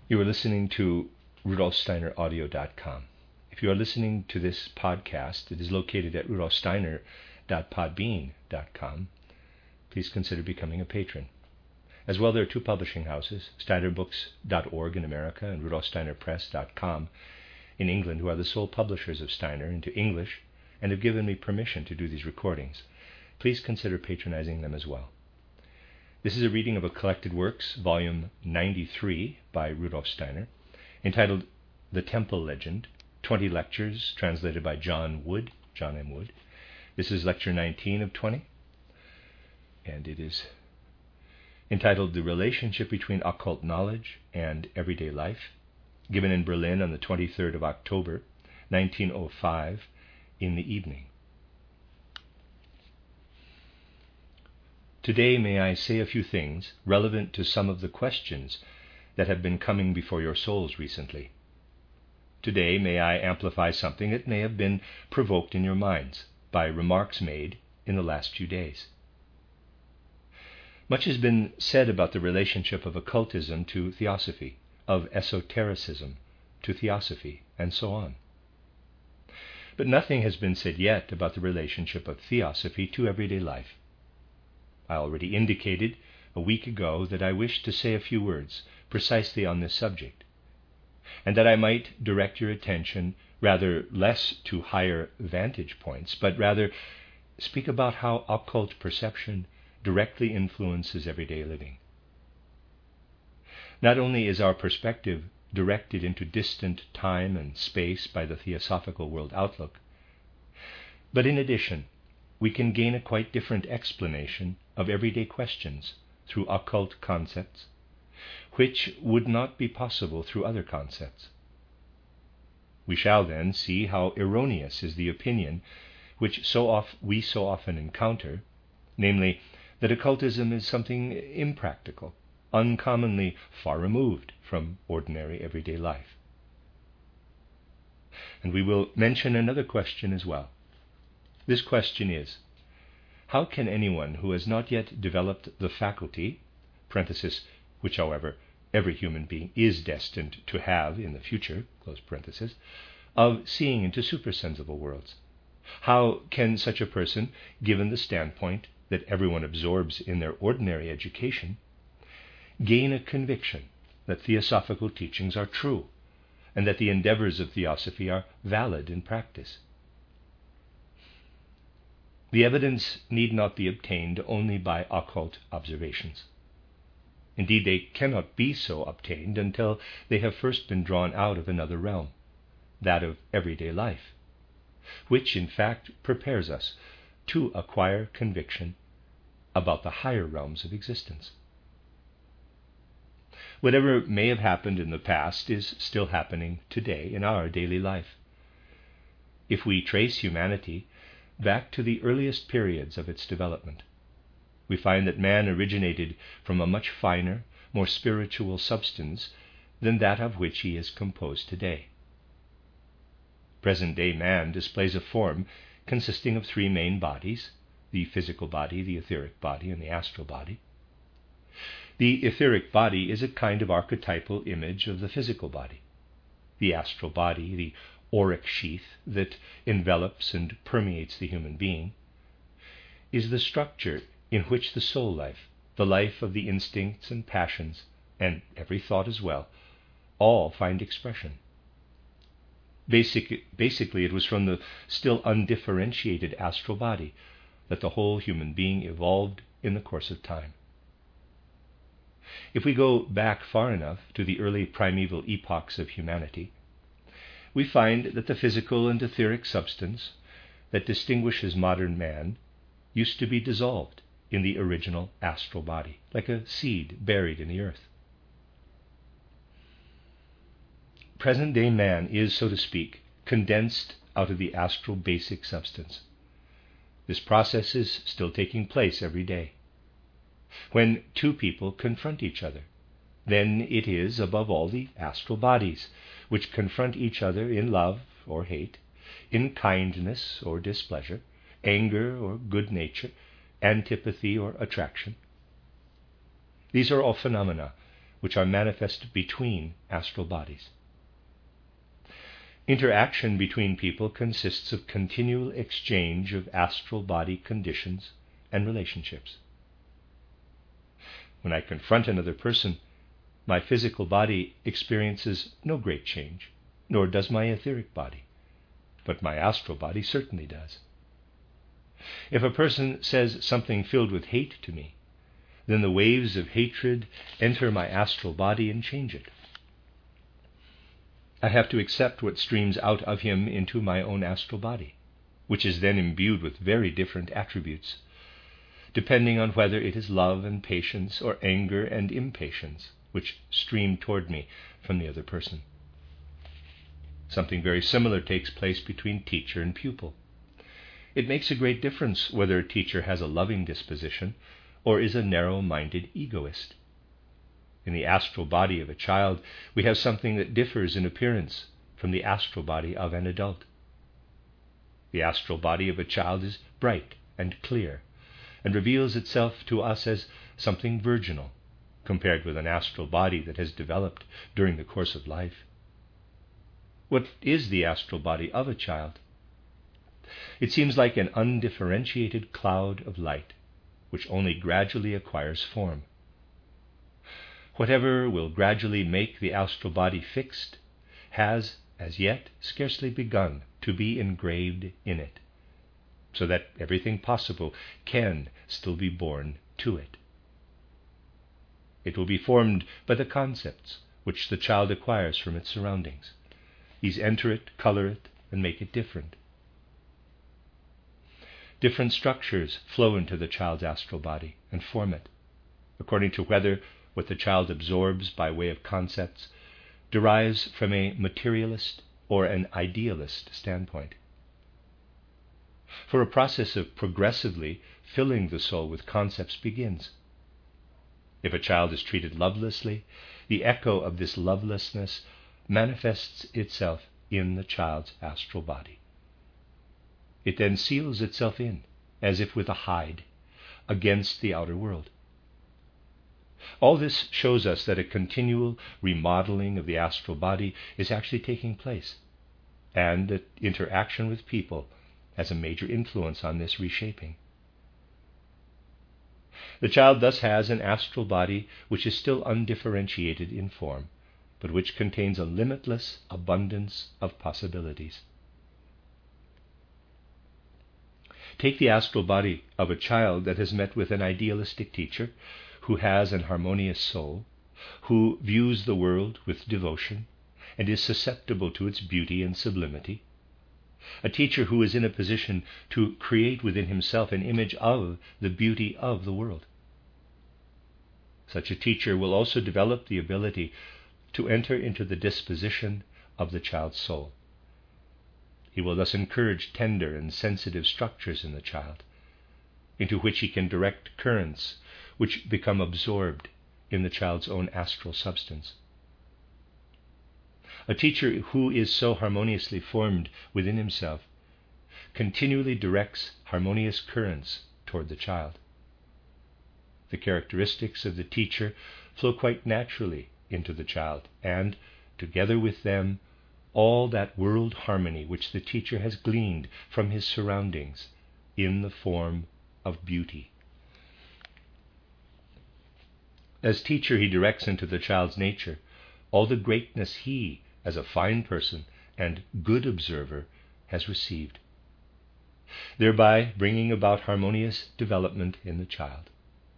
You are listening to RudolfSteinerAudio.com. If you are listening to this podcast, it is located at RudolfSteiner.podbean.com. Please consider becoming a patron. As well, there are two publishing houses, SteinerBooks.org in America and RudolfSteinerPress.com in England, who are the sole publishers of Steiner into English and have given me permission to do these recordings. Please consider patronizing them as well. This is a reading of a collected works, volume 93 by Rudolf Steiner, entitled The Temple Legend, 20 lectures translated by John M. Wood. This is lecture 19 of 20, and it is entitled The Relationship Between Occult Knowledge and Everyday Life, given in Berlin on the 23rd of October, 1905, in the evening. Today may I say a few things relevant to some of the questions that have been coming before your souls recently. Today may I amplify something that may have been provoked in your minds by remarks made in the last few days. Much has been said about the relationship of occultism to theosophy, of esotericism to theosophy, and so on. But nothing has been said yet about the relationship of theosophy to everyday life. I already indicated a week ago that I wished to say a few words precisely on this subject, and that I might direct your attention rather less to higher vantage points, but rather speak about how occult perception directly influences everyday living. Not only is our perspective directed into distant time and space by the theosophical world outlook, but in addition, we can gain a quite different explanation of everyday questions through occult concepts, which would not be possible through other concepts. We shall then see how erroneous is the opinion which we so often encounter, namely, that occultism is something impractical, uncommonly far removed from ordinary everyday life. And we will mention another question as well. This question is, how can anyone who has not yet developed the faculty, parenthesis, which, however, every human being is destined to have in the future, close parenthesis, of seeing into supersensible worlds, how can such a person, given the standpoint that everyone absorbs in their ordinary education, gain a conviction that theosophical teachings are true and that the endeavors of theosophy are valid in practice? The evidence need not be obtained only by occult observations. Indeed, they cannot be so obtained until they have first been drawn out of another realm, that of everyday life, which in fact prepares us to acquire conviction about the higher realms of existence. Whatever may have happened in the past is still happening today in our daily life. If we trace humanity back to the earliest periods of its development, we find that man originated from a much finer, more spiritual substance than that of which he is composed today. Present-day man displays a form consisting of three main bodies, the physical body, the etheric body, and the astral body. The etheric body is a kind of archetypal image of the physical body. The astral body, the auric sheath that envelops and permeates the human being, is the structure in which the soul life, the life of the instincts and passions, and every thought as well, all find expression. Basically, it was from the still undifferentiated astral body that the whole human being evolved in the course of time. If we go back far enough to the early primeval epochs of humanity, we find that the physical and etheric substance that distinguishes modern man used to be dissolved in the original astral body, like a seed buried in the earth. Present-day man is, so to speak, condensed out of the astral basic substance. This process is still taking place every day. When two people confront each other, then it is, above all, the astral bodies which confront each other in love or hate, in kindness or displeasure, anger or good nature, antipathy or attraction. These are all phenomena which are manifest between astral bodies. Interaction between people consists of continual exchange of astral body conditions and relationships. When I confront another person, my physical body experiences no great change, nor does my etheric body, but my astral body certainly does. If a person says something filled with hate to me, then the waves of hatred enter my astral body and change it. I have to accept what streams out of him into my own astral body, which is then imbued with very different attributes, depending on whether it is love and patience or anger and impatience which stream toward me from the other person. Something very similar takes place between teacher and pupil. It makes a great difference whether a teacher has a loving disposition or is a narrow-minded egoist. In the astral body of a child, we have something that differs in appearance from the astral body of an adult. The astral body of a child is bright and clear, and reveals itself to us as something virginal, compared with an astral body that has developed during the course of life. What is the astral body of a child? It seems like an undifferentiated cloud of light, which only gradually acquires form. Whatever will gradually make the astral body fixed has, as yet, scarcely begun to be engraved in it, so that everything possible can still be born to it. It will be formed by the concepts which the child acquires from its surroundings. These enter it, color it, and make it different. Different structures flow into the child's astral body and form it, according to whether what the child absorbs by way of concepts derives from a materialist or an idealist standpoint. For a process of progressively filling the soul with concepts begins. If a child is treated lovelessly, the echo of this lovelessness manifests itself in the child's astral body. It then seals itself in, as if with a hide, against the outer world. All this shows us that a continual remodeling of the astral body is actually taking place, and that interaction with people has a major influence on this reshaping. The child thus has an astral body which is still undifferentiated in form, but which contains a limitless abundance of possibilities. Take the astral body of a child that has met with an idealistic teacher, who has an harmonious soul, who views the world with devotion, and is susceptible to its beauty and sublimity. A teacher who is in a position to create within himself an image of the beauty of the world. Such a teacher will also develop the ability to enter into the disposition of the child's soul. He will thus encourage tender and sensitive structures in the child, into which he can direct currents which become absorbed in the child's own astral substance. A teacher who is so harmoniously formed within himself continually directs harmonious currents toward the child. The characteristics of the teacher flow quite naturally into the child, and, together with them, all that world harmony which the teacher has gleaned from his surroundings in the form of beauty. As teacher, he directs into the child's nature all the greatness he, as a fine person and good observer, has received, thereby bringing about harmonious development in the child.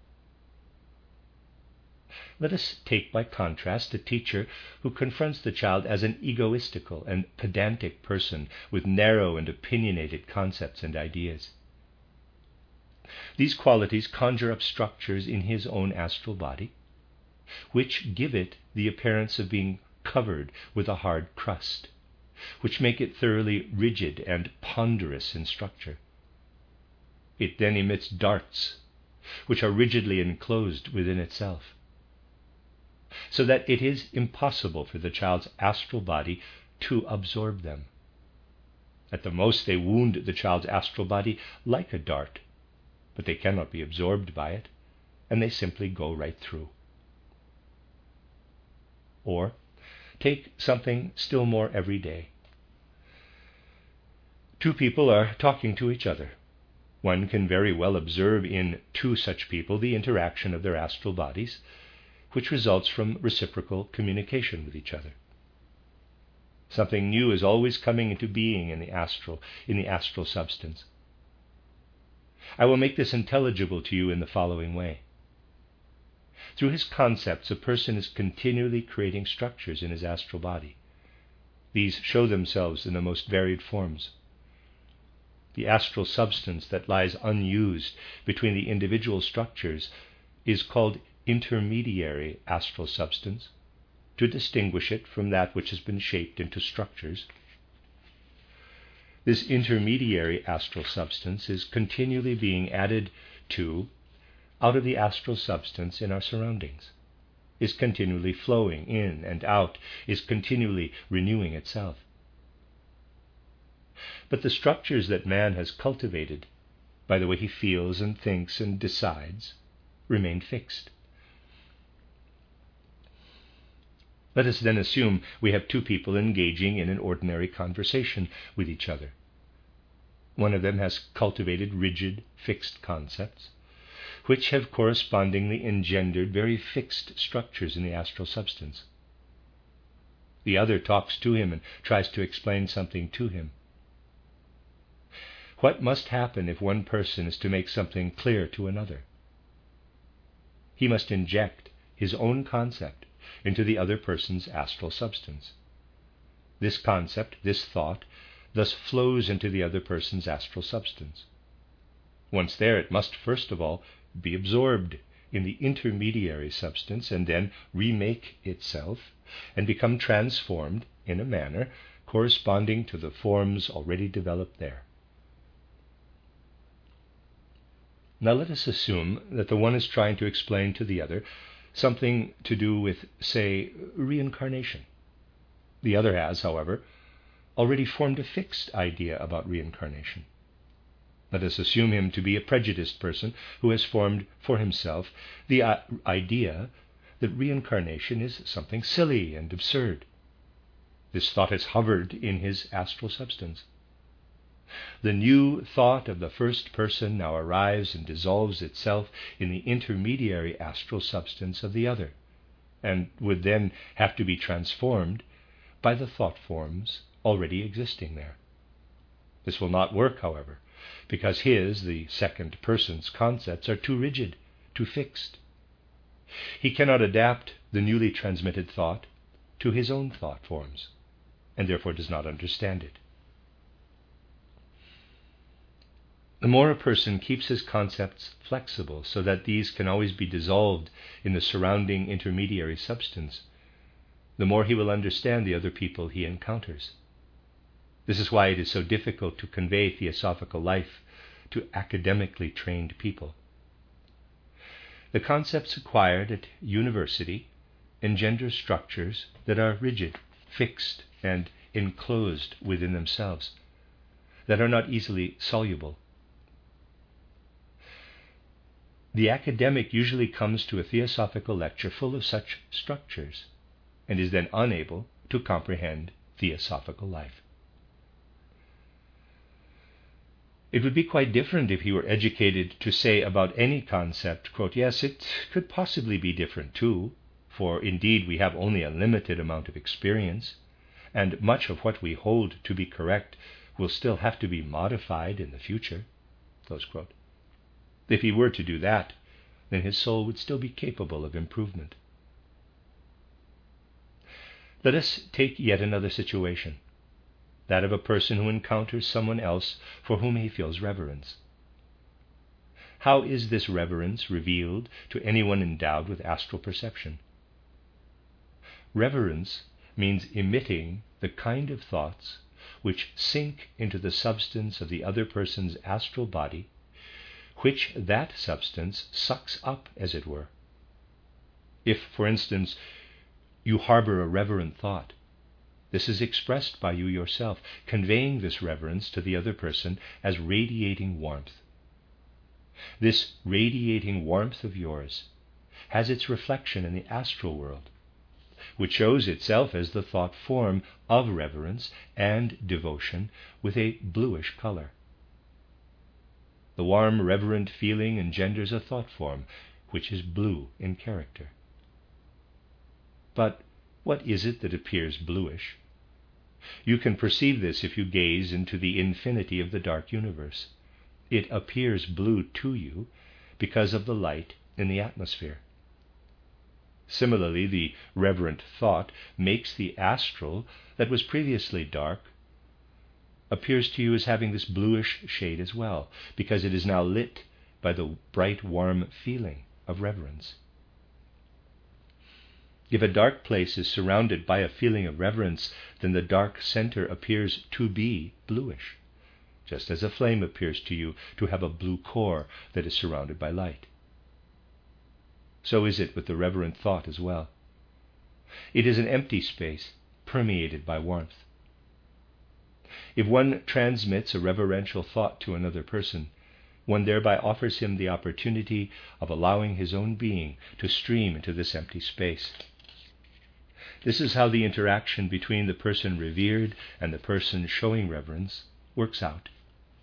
Let us take by contrast a teacher who confronts the child as an egoistical and pedantic person with narrow and opinionated concepts and ideas. These qualities conjure up structures in his own astral body, which give it the appearance of being covered with a hard crust, which make it thoroughly rigid and ponderous in structure. It then emits darts, which are rigidly enclosed within itself, so that it is impossible for the child's astral body to absorb them. At the most, they wound the child's astral body like a dart, but they cannot be absorbed by it, and they simply go right through. Or take something still more everyday. Two people are talking to each other. One can very well observe in two such people the interaction of their astral bodies, which results from reciprocal communication with each other. Something new is always coming into being in the astral substance. I will make this intelligible to you in the following way. Through his concepts, a person is continually creating structures in his astral body. These show themselves in the most varied forms. The astral substance that lies unused between the individual structures is called intermediary astral substance, to distinguish it from that which has been shaped into structures. This intermediary astral substance is continually being added to out of the astral substance in our surroundings, is continually flowing in and out, is continually renewing itself. But the structures that man has cultivated by the way he feels and thinks and decides remain fixed. Let us then assume we have two people engaging in an ordinary conversation with each other. One of them has cultivated rigid, fixed concepts, which have correspondingly engendered very fixed structures in the astral substance. The other talks to him and tries to explain something to him. What must happen if one person is to make something clear to another? He must inject his own concept into the other person's astral substance. This concept, this thought, thus flows into the other person's astral substance. Once there, it must first of all be absorbed in the intermediary substance and then remake itself and become transformed in a manner corresponding to the forms already developed there. Now let us assume that the one is trying to explain to the other something to do with, say, reincarnation. The other has, however, already formed a fixed idea about reincarnation. Let us assume him to be a prejudiced person who has formed for himself the idea that reincarnation is something silly and absurd. This thought has hovered in his astral substance. The new thought of the first person now arrives and dissolves itself in the intermediary astral substance of the other, and would then have to be transformed by the thought forms already existing there. This will not work, however, because the second person's concepts are too rigid, too fixed. He cannot adapt the newly transmitted thought to his own thought forms, and therefore does not understand it. The more a person keeps his concepts flexible so that these can always be dissolved in the surrounding intermediary substance, the more he will understand the other people he encounters. This is why it is so difficult to convey theosophical life to academically trained people. The concepts acquired at university engender structures that are rigid, fixed, and enclosed within themselves, that are not easily soluble. The academic usually comes to a theosophical lecture full of such structures, and is then unable to comprehend theosophical life. It would be quite different if he were educated to say about any concept, quote, "Yes, it could possibly be different too, for indeed we have only a limited amount of experience, and much of what we hold to be correct will still have to be modified in the future," close quote. If he were to do that, then his soul would still be capable of improvement. Let us take yet another situation, that of a person who encounters someone else for whom he feels reverence. How is this reverence revealed to anyone endowed with astral perception? Reverence means emitting the kind of thoughts which sink into the substance of the other person's astral body, which that substance sucks up, as it were. If, for instance, you harbor a reverent thought, this is expressed by you yourself, conveying this reverence to the other person as radiating warmth. This radiating warmth of yours has its reflection in the astral world, which shows itself as the thought form of reverence and devotion with a bluish color. The warm, reverent feeling engenders a thought form which is blue in character. But what is it that appears bluish? You can perceive this if you gaze into the infinity of the dark universe. It appears blue to you because of the light in the atmosphere. Similarly, the reverent thought makes the astral that was previously dark appears to you as having this bluish shade as well, because it is now lit by the bright, warm feeling of reverence. If a dark place is surrounded by a feeling of reverence, then the dark center appears to be bluish, just as a flame appears to you to have a blue core that is surrounded by light. So is it with the reverent thought as well. It is an empty space permeated by warmth. If one transmits a reverential thought to another person, one thereby offers him the opportunity of allowing his own being to stream into this empty space. This is how the interaction between the person revered and the person showing reverence works out.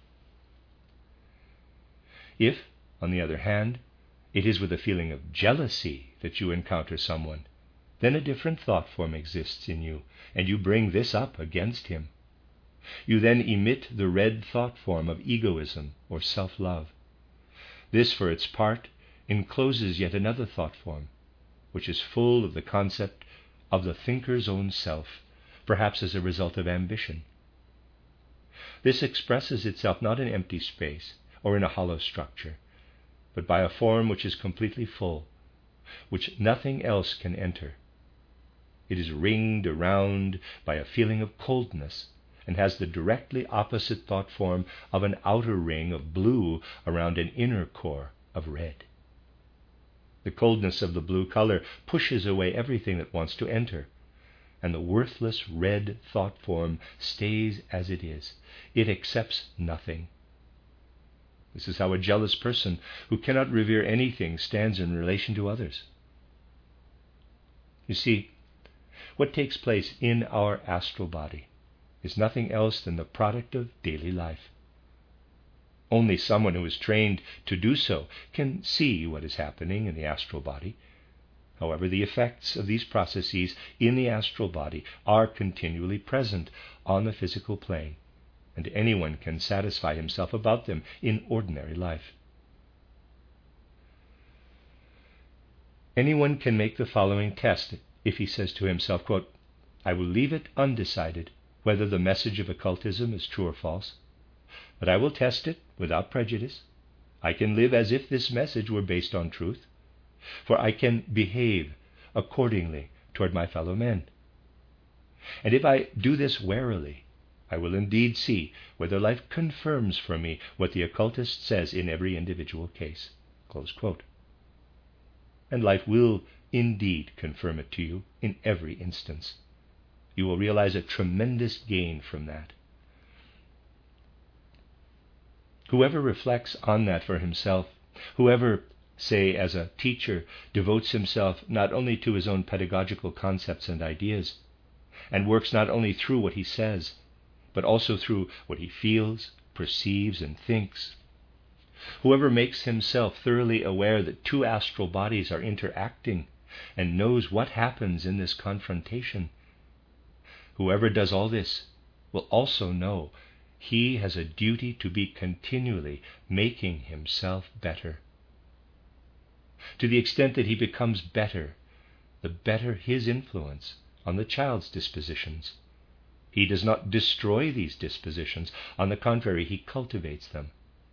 If, on the other hand, it is with a feeling of jealousy that you encounter someone, then a different thought form exists in you, and you bring this up against him. You then emit the red thought form of egoism or self-love. This, for its part, encloses yet another thought form, which is full of the concept of the thinker's own self, perhaps as a result of ambition. This expresses itself not in empty space or in a hollow structure, but by a form which is completely full, which nothing else can enter. It is ringed around by a feeling of coldness, and has the directly opposite thought form of an outer ring of blue around an inner core of red. The coldness of the blue color pushes away everything that wants to enter, and the worthless red thought form stays as it is. It accepts nothing. This is how a jealous person who cannot revere anything stands in relation to others. You see, what takes place in our astral body is nothing else than the product of daily life. Only someone who is trained to do so can see what is happening in the astral body. However, the effects of these processes in the astral body are continually present on the physical plane, and anyone can satisfy himself about them in ordinary life. Anyone can make the following test if he says to himself, quote, "I will leave it undecided whether the message of occultism is true or false, but I will test it without prejudice. I can live as if this message were based on truth, for I can behave accordingly toward my fellow men. And if I do this warily, I will indeed see whether life confirms for me what the occultist says in every individual case." Close quote. And life will indeed confirm it to you in every instance. You will realize a tremendous gain from that. Whoever reflects on that for himself, whoever, say, as a teacher, devotes himself not only to his own pedagogical concepts and ideas, and works not only through what he says, but also through what he feels, perceives, and thinks, whoever makes himself thoroughly aware that two astral bodies are interacting and knows what happens in this confrontation, whoever does all this will also know he has a duty to be continually making himself better. To the extent that he becomes better, the better his influence on the child's dispositions. He does not destroy these dispositions. On the contrary, he cultivates them.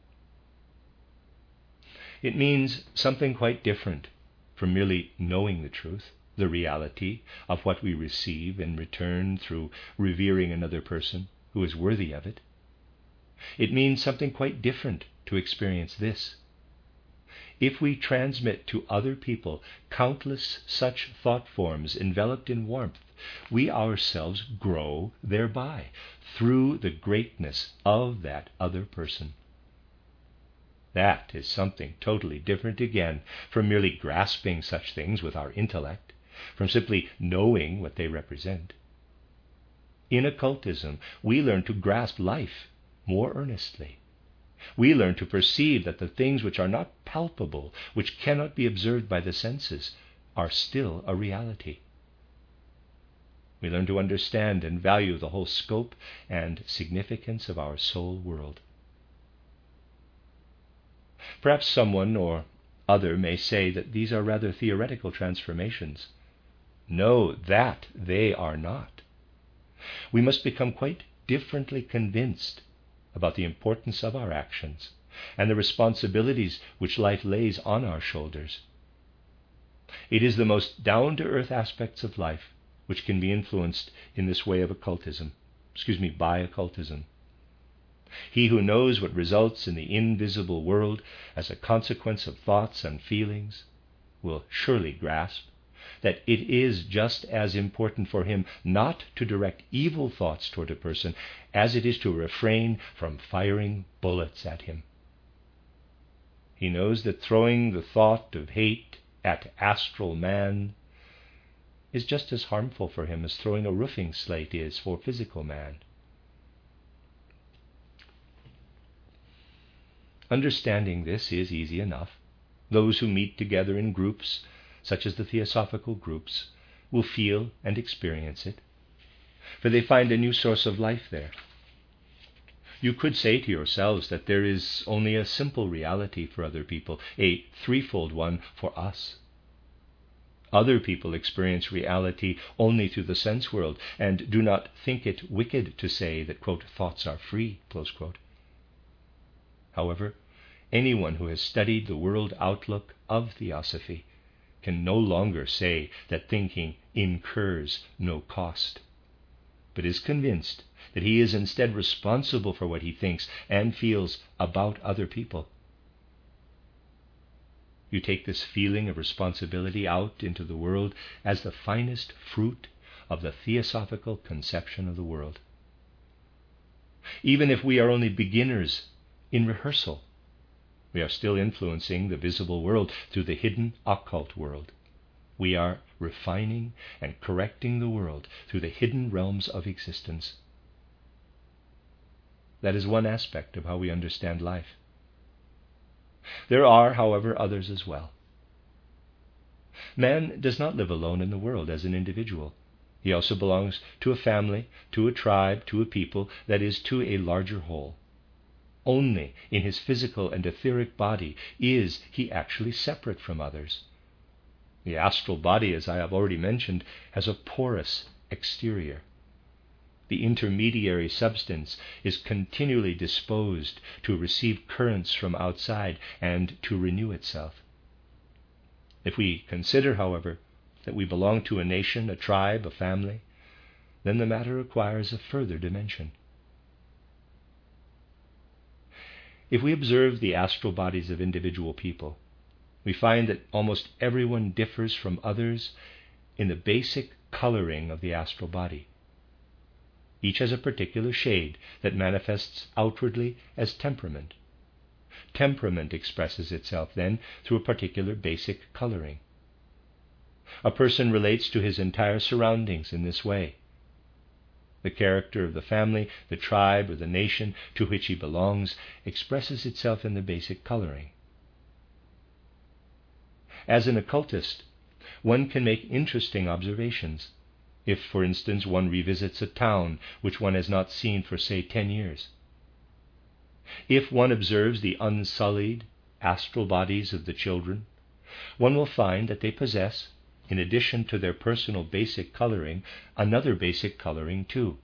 It means something quite different from merely knowing the truth, the reality of what we receive in return through revering another person who is worthy of it. It means something quite different to experience this. If we transmit to other people countless such thought forms enveloped in warmth, we ourselves grow thereby through the greatness of that other person. That is something totally different again from merely grasping such things with our intellect from simply knowing what they represent. In occultism, we learn to grasp life more earnestly. We learn to perceive that the things which are not palpable, which cannot be observed by the senses, are still a reality. We learn to understand and value the whole scope and significance of our soul world. Perhaps someone or other may say that these are rather theoretical transformations. No, that they are not. We must become quite differently convinced about the importance of our actions and the responsibilities which life lays on our shoulders. It is the most down-to-earth aspects of life which can be influenced in this way of by occultism. He who knows what results in the invisible world as a consequence of thoughts and feelings will surely grasp that it is just as important for him not to direct evil thoughts toward a person as it is to refrain from firing bullets at him. He knows that throwing the thought of hate at astral man is just as harmful for him as throwing a roofing slate is for physical man. Understanding this is easy enough. Those who meet together in groups, such as the Theosophical groups, will feel and experience it, for they find a new source of life there. You could say to yourselves that there is only a simple reality for other people, a threefold one for us. Other people experience reality only through the sense world and do not think it wicked to say that, quote, thoughts are free, close quote. However, anyone who has studied the world outlook of Theosophy can no longer say that thinking incurs no cost, but is convinced that he is instead responsible for what he thinks and feels about other people. You take this feeling of responsibility out into the world as the finest fruit of the Theosophical conception of the world. Even if we are only beginners in rehearsal, we are still influencing the visible world through the hidden occult world. We are refining and correcting the world through the hidden realms of existence. That is one aspect of how we understand life. There are, however, others as well. Man does not live alone in the world as an individual. He also belongs to a family, to a tribe, to a people, that is, to a larger whole. Only in his physical and etheric body is he actually separate from others. The astral body, as I have already mentioned, has a porous exterior. The intermediary substance is continually disposed to receive currents from outside and to renew itself. If we consider, however, that we belong to a nation, a tribe, a family, then the matter requires a further dimension. If we observe the astral bodies of individual people, we find that almost everyone differs from others in the basic coloring of the astral body. Each has a particular shade that manifests outwardly as temperament. Temperament expresses itself then through a particular basic coloring. A person relates to his entire surroundings in this way. The character of the family, the tribe, or the nation to which he belongs expresses itself in the basic coloring. As an occultist, one can make interesting observations. If, for instance, one revisits a town which one has not seen for, say, 10 years. If one observes the unsullied astral bodies of the children, one will find that they possess, in addition to their personal basic coloring, another basic coloring too.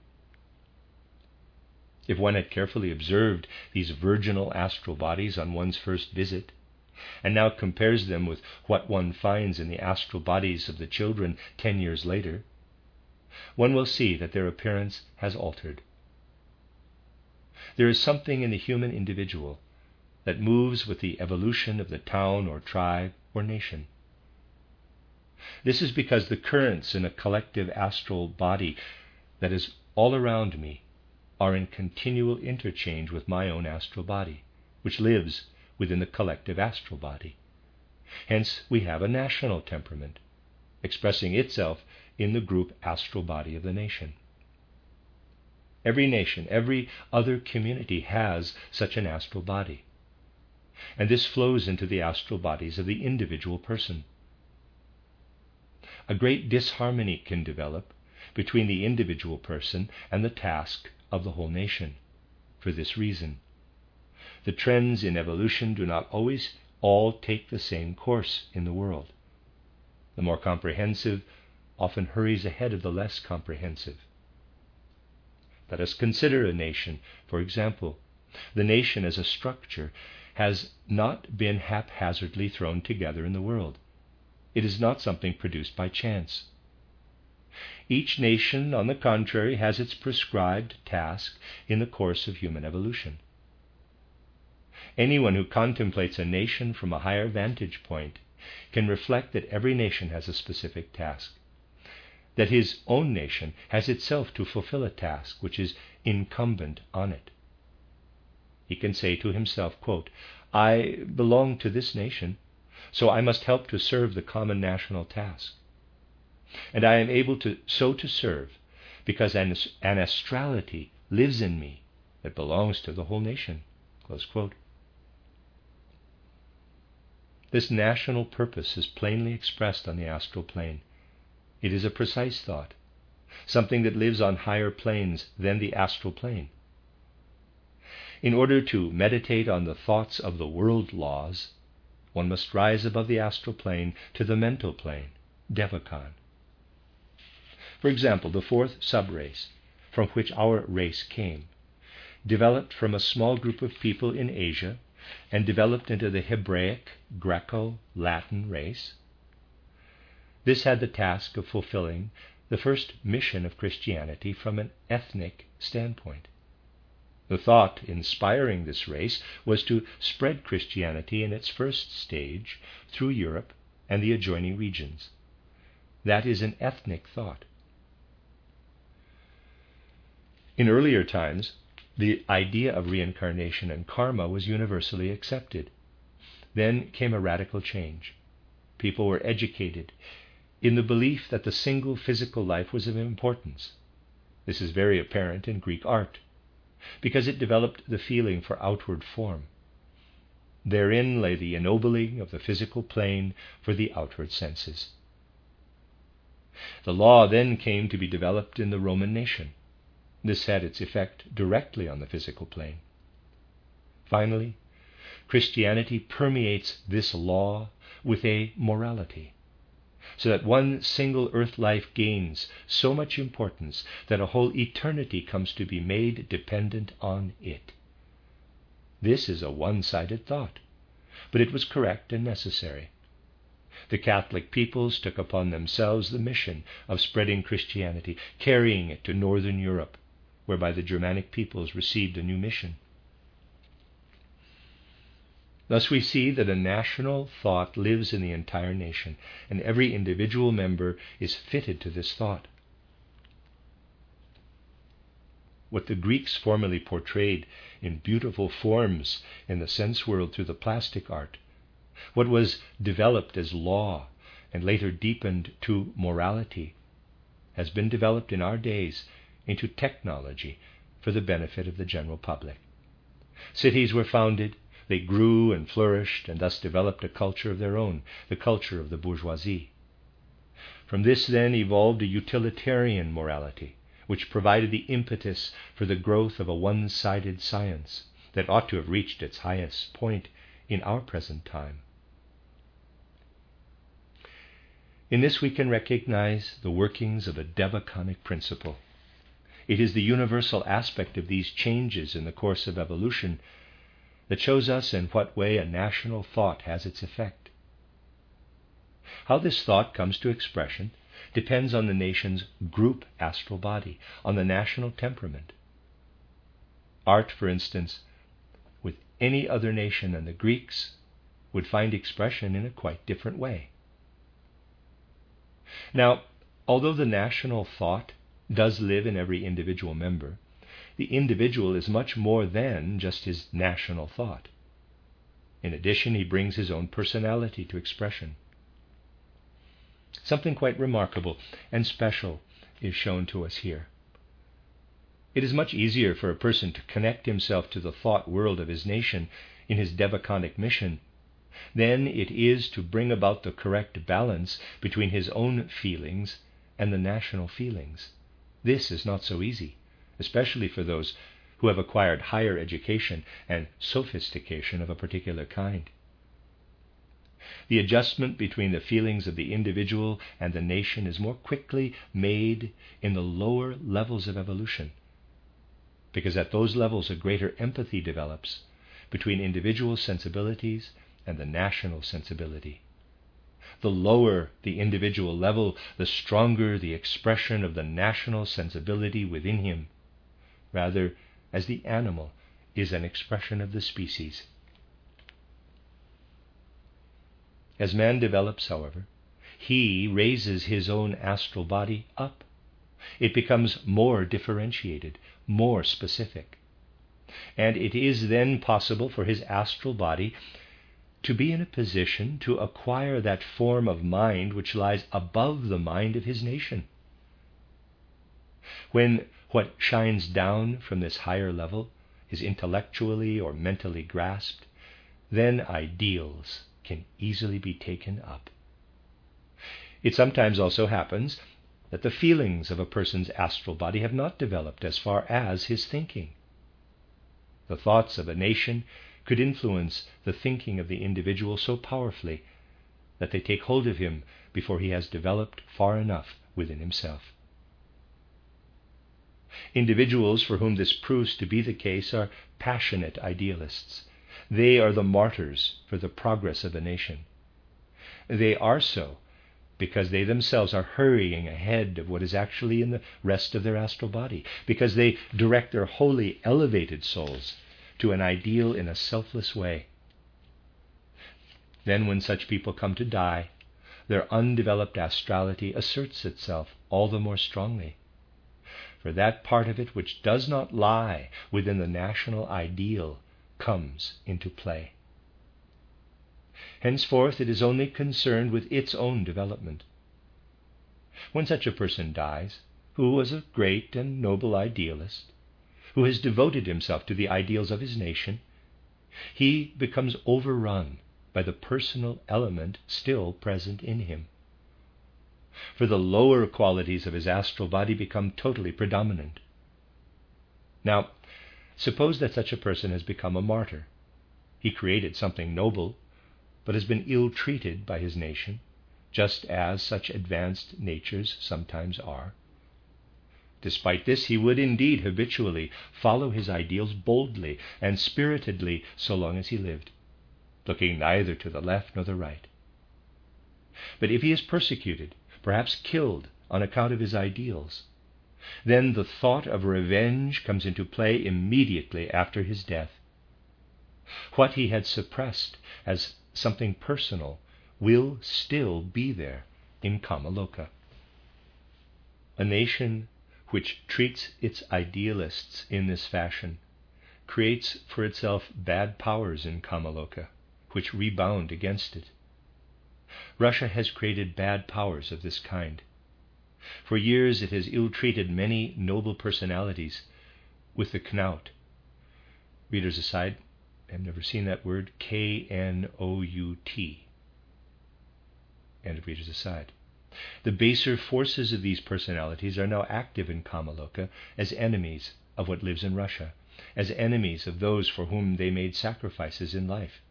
If one had carefully observed these virginal astral bodies on one's first visit, and now compares them with what one finds in the astral bodies of the children 10 years later, one will see that their appearance has altered. There is something in the human individual that moves with the evolution of the town or tribe or nation. This is because the currents in a collective astral body that is all around me are in continual interchange with my own astral body, which lives within the collective astral body. Hence we have a national temperament. expressing itself in the group astral body of the nation. Every nation, every other community has such an astral body. And this flows into the astral bodies of the individual person. A great disharmony can develop between the individual person and the task of the whole nation. For this reason, the trends in evolution do not always all take the same course in the world. The more comprehensive often hurries ahead of the less comprehensive. Let us consider a nation, for example. The nation as a structure has not been haphazardly thrown together in the world. It is not something produced by chance. Each nation, on the contrary, has its prescribed task in the course of human evolution. Anyone who contemplates a nation from a higher vantage point can reflect that every nation has a specific task, that his own nation has itself to fulfill a task which is incumbent on it. He can say to himself, quote, I belong to this nation, so I must help to serve the common national task. And I am able to serve because an astrality lives in me that belongs to the whole nation. Close quote. This national purpose is plainly expressed on the astral plane. It is a precise thought, something that lives on higher planes than the astral plane. In order to meditate on the thoughts of the world laws, one must rise above the astral plane to the mental plane, Devachan. For example, the fourth subrace, from which our race came, developed from a small group of people in Asia and developed into the Hebraic, Greco-Latin race. This had the task of fulfilling the first mission of Christianity from an ethnic standpoint. The thought inspiring this race was to spread Christianity in its first stage through Europe and the adjoining regions. That is an ethnic thought. In earlier times, the idea of reincarnation and karma was universally accepted. Then came a radical change. People were educated in the belief that the single physical life was of importance. This is very apparent in Greek art, because it developed the feeling for outward form. Therein lay the ennobling of the physical plane for the outward senses. The law then came to be developed in the Roman nation. This had its effect directly on the physical plane. Finally, Christianity permeates this law with a morality, so that one single earth life gains so much importance that a whole eternity comes to be made dependent on it. This is a one-sided thought, but it was correct and necessary. The Catholic peoples took upon themselves the mission of spreading Christianity, carrying it to Northern Europe, whereby the Germanic peoples received a new mission. Thus we see that a national thought lives in the entire nation, and every individual member is fitted to this thought. What the Greeks formerly portrayed in beautiful forms in the sense world through the plastic art, what was developed as law and later deepened to morality, has been developed in our days into technology for the benefit of the general public. Cities were founded, they grew and flourished, and thus developed a culture of their own, the culture of the bourgeoisie. From this then evolved a utilitarian morality, which provided the impetus for the growth of a one-sided science that ought to have reached its highest point in our present time. In this we can recognize the workings of a devachanic principle. It is the universal aspect of these changes in the course of evolution that shows us in what way a national thought has its effect. How this thought comes to expression depends on the nation's group astral body, on the national temperament. Art, for instance, with any other nation than the Greeks, would find expression in a quite different way. Now, although the national thought does live in every individual member, the individual is much more than just his national thought. In addition, he brings his own personality to expression. Something quite remarkable and special is shown to us here. It is much easier for a person to connect himself to the thought world of his nation in his devaconic mission than it is to bring about the correct balance between his own feelings and the national feelings. This is not so easy, especially for those who have acquired higher education and sophistication of a particular kind. The adjustment between the feelings of the individual and the nation is more quickly made in the lower levels of evolution, because at those levels a greater empathy develops between individual sensibilities and the national sensibility. The lower the individual level, the stronger the expression of the national sensibility within him, rather as the animal is an expression of the species. As man develops, however, he raises his own astral body up. It becomes more differentiated, more specific. And it is then possible for his astral body to be in a position to acquire that form of mind which lies above the mind of his nation. When what shines down from this higher level is intellectually or mentally grasped, then ideals can easily be taken up. It sometimes also happens that the feelings of a person's astral body have not developed as far as his thinking. The thoughts of a nation could influence the thinking of the individual so powerfully that they take hold of him before he has developed far enough within himself. Individuals for whom this proves to be the case are passionate idealists. They are the martyrs for the progress of a nation. They are so because they themselves are hurrying ahead of what is actually in the rest of their astral body, because they direct their wholly elevated souls to an ideal in a selfless way. Then when such people come to die, their undeveloped astrality asserts itself all the more strongly. For that part of it which does not lie within the national ideal comes into play. Henceforth it is only concerned with its own development. When such a person dies, who was a great and noble idealist, who has devoted himself to the ideals of his nation, he becomes overrun by the personal element still present in him. For the lower qualities of his astral body become totally predominant. Now, suppose that such a person has become a martyr. He created something noble, but has been ill-treated by his nation, just as such advanced natures sometimes are. Despite this, he would indeed habitually follow his ideals boldly and spiritedly so long as he lived, looking neither to the left nor the right. But if he is persecuted, perhaps killed on account of his ideals, then the thought of revenge comes into play immediately after his death. What he had suppressed as something personal will still be there in Kamaloka. A nation which treats its idealists in this fashion creates for itself bad powers in Kamaloka, which rebound against it. Russia has created bad powers of this kind. For years it has ill-treated many noble personalities with the knout. Readers aside, I've never seen that word, K-N-O-U-T. End of readers aside. The baser forces of these personalities are now active in Kamaloka as enemies of what lives in Russia, as enemies of those for whom they made sacrifices in life.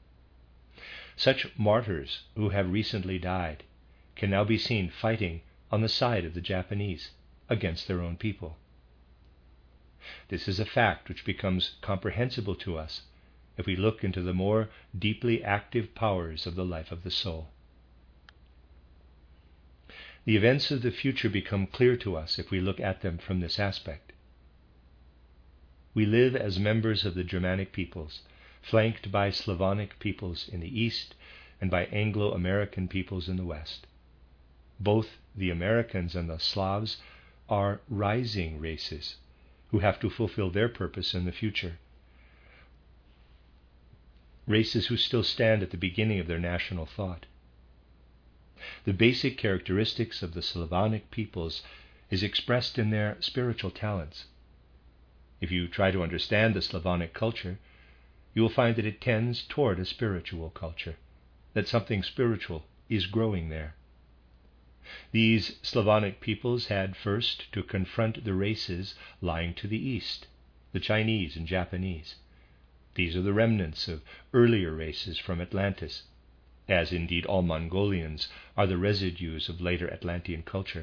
Such martyrs who have recently died can now be seen fighting on the side of the Japanese against their own people. This is a fact which becomes comprehensible to us if we look into the more deeply active powers of the life of the soul. The events of the future become clear to us if we look at them from this aspect. We live as members of the Germanic peoples, flanked by Slavonic peoples in the east and by Anglo-American peoples in the west. Both the Americans and the Slavs are rising races who have to fulfill their purpose in the future. Races who still stand at the beginning of their national thought. The basic characteristics of the Slavonic peoples is expressed in their spiritual talents. If you try to understand the Slavonic culture, you will find that it tends toward a spiritual culture, that something spiritual is growing there. These Slavonic peoples had first to confront the races lying to the east, the Chinese and Japanese. These are the remnants of earlier races from Atlantis, as indeed all Mongolians are the residues of later Atlantean culture.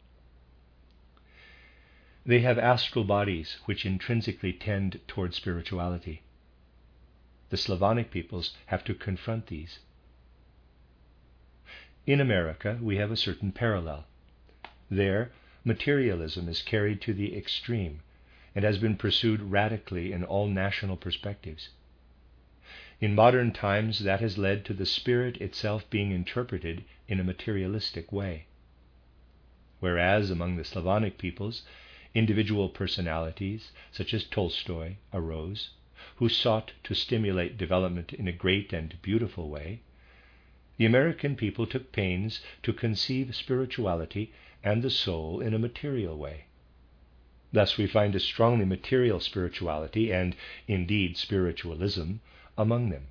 They have astral bodies which intrinsically tend toward spirituality. The Slavonic peoples have to confront these. In America, we have a certain parallel. There, materialism is carried to the extreme and has been pursued radically in all national perspectives. In modern times, that has led to the spirit itself being interpreted in a materialistic way. Whereas among the Slavonic peoples, individual personalities such as Tolstoy arose, who sought to stimulate development in a great and beautiful way, the American people took pains to conceive spirituality and the soul in a material way. Thus we find a strongly material spirituality and, indeed, spiritualism among them.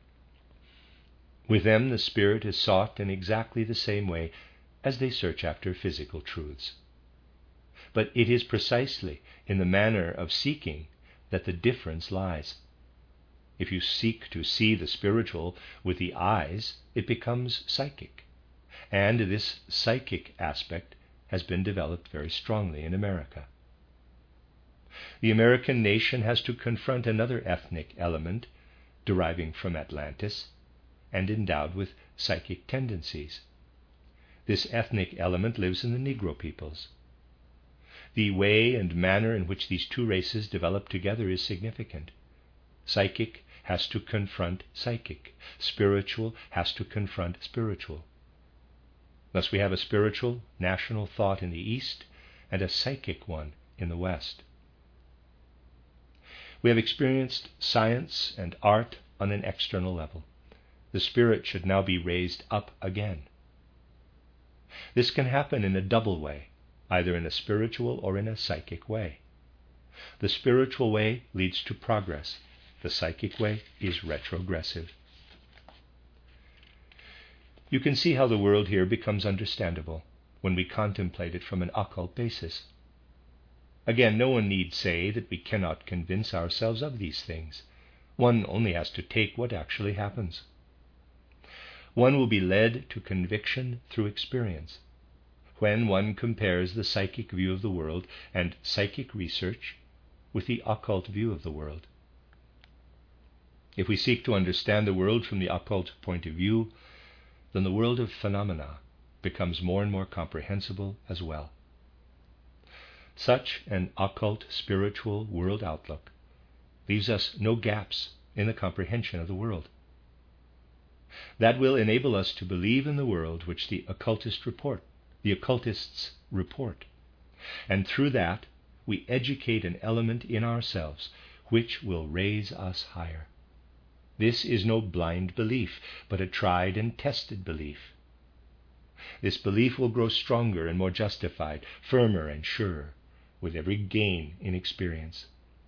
With them the spirit is sought in exactly the same way as they search after physical truths. But it is precisely in the manner of seeking that the difference lies. If you seek to see the spiritual with the eyes, it becomes psychic. And this psychic aspect has been developed very strongly in America. The American nation has to confront another ethnic element deriving from Atlantis and endowed with psychic tendencies. This ethnic element lives in the Negro peoples. The way and manner in which these two races develop together is significant. Psychic has to confront psychic. Spiritual has to confront spiritual. Thus we have a spiritual national thought in the East and a psychic one in the West. We have experienced science and art on an external level. The spirit should now be raised up again. This can happen in a double way, either in a spiritual or in a psychic way. The spiritual way leads to progress. The psychic way is retrogressive. You can see how the world here becomes understandable when we contemplate it from an occult basis. Again, no one need say that we cannot convince ourselves of these things. One only has to take what actually happens. One will be led to conviction through experience. When one compares the psychic view of the world and psychic research with the occult view of the world. If we seek to understand the world from the occult point of view, then the world of phenomena becomes more and more comprehensible as well. Such an occult spiritual world outlook leaves us no gaps in the comprehension of the world. That will enable us to believe in the world which the occultists report, and through that we educate an element in ourselves which will raise us higher. This is no blind belief, but a tried and tested belief. This belief will grow stronger and more justified, firmer and surer, with every gain in experience.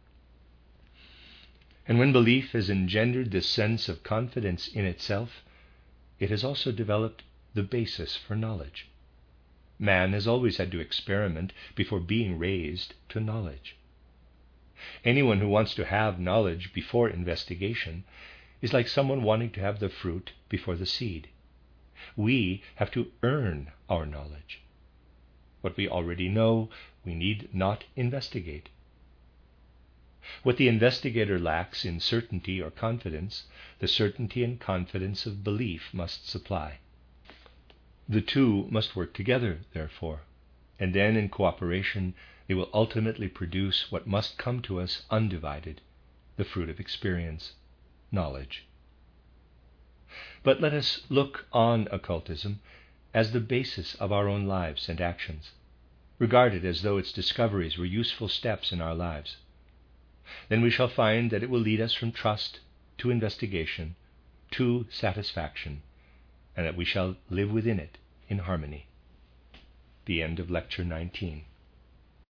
And when belief has engendered this sense of confidence in itself, it has also developed the basis for knowledge. Man has always had to experiment before being raised to knowledge. Anyone who wants to have knowledge before investigation is like someone wanting to have the fruit before the seed. We have to earn our knowledge. What we already know, we need not investigate. What the investigator lacks in certainty or confidence, the certainty and confidence of belief must supply. The two must work together, therefore, and then in cooperation they will ultimately produce what must come to us undivided, the fruit of experience, knowledge. But let us look on occultism as the basis of our own lives and actions, regard it as though its discoveries were useful steps in our lives. Then we shall find that it will lead us from trust to investigation to satisfaction, and that we shall live within it in harmony. The end of Lecture 19.